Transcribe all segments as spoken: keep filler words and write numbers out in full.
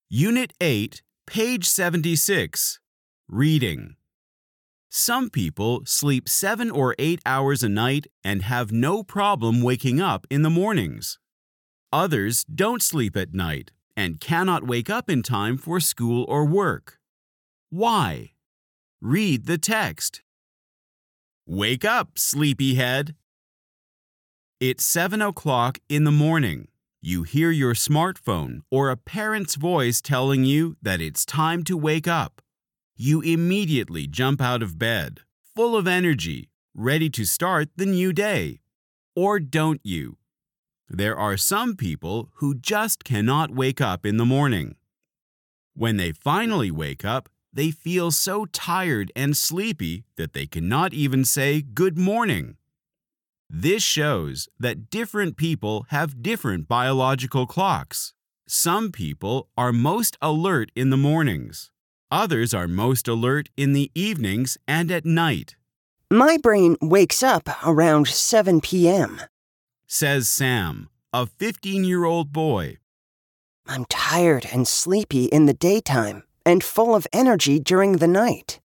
Unit eight, page seventy-six. Reading. Some people sleep seven or eight hours a night and have no problem waking up in the mornings. Others don't sleep at night and cannot wake up in time for school or work. Why? Read the text. Wake up, sleepyhead. It's seven o'clock in the morning. You hear your smartphone or a parent's voice telling you that it's time to wake up. You immediately jump out of bed, full of energy, ready to start the new day. Or don't you? There are some people who just cannot wake up in the morning. When they finally wake up, they feel so tired and sleepy that they cannot even say good morning. This shows that different people have different biological clocks. Some people are most alert in the mornings. Others are most alert in the evenings and at night. My brain wakes up around seven p.m., says Sam, a fifteen-year-old boy. I'm tired and sleepy in the daytime and full of energy during the night.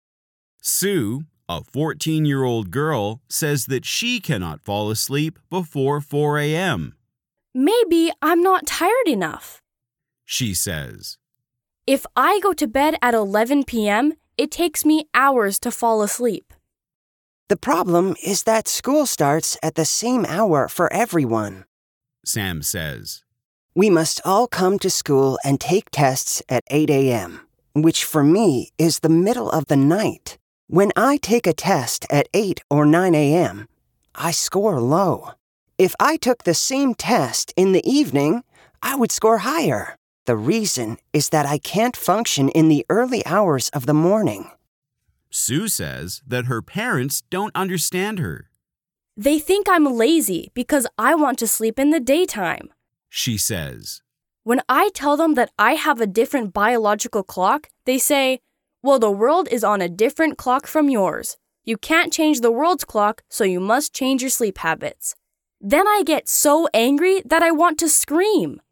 Sue, a fourteen-year-old girl, says that she cannot fall asleep before four a.m. Maybe I'm not tired enough, she says. If I go to bed at eleven p.m., it takes me hours to fall asleep. The problem is that school starts at the same hour for everyone, Sam says. We must all come to school and take tests at eight a.m., which for me is the middle of the night. When I take a test at eight or nine a.m., I score low. If I took the same test in the evening, I would score higher. The reason is that I can't function in the early hours of the morning. Sue says that her parents don't understand her. They think I'm lazy because I want to sleep in the daytime, she says. When I tell them that I have a different biological clock, they say, well, the world is on a different clock from yours. You can't change the world's clock, so you must change your sleep habits. Then I get so angry that I want to scream.